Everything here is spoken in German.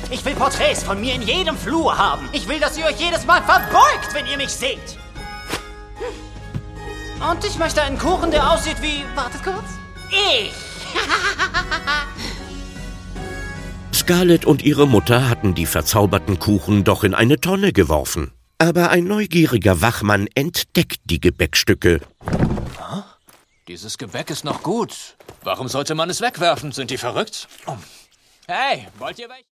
Ich will Porträts von mir in jedem Flur haben. Ich will, dass ihr euch jedes Mal verbeugt, wenn ihr mich seht. Und ich möchte einen Kuchen, der aussieht wie... Wartet kurz. Ich. Scarlett und ihre Mutter hatten die verzauberten Kuchen doch in eine Tonne geworfen. Aber ein neugieriger Wachmann entdeckt die Gebäckstücke. Dieses Gebäck ist noch gut. Warum sollte man es wegwerfen? Sind die verrückt? Hey, wollt ihr welche?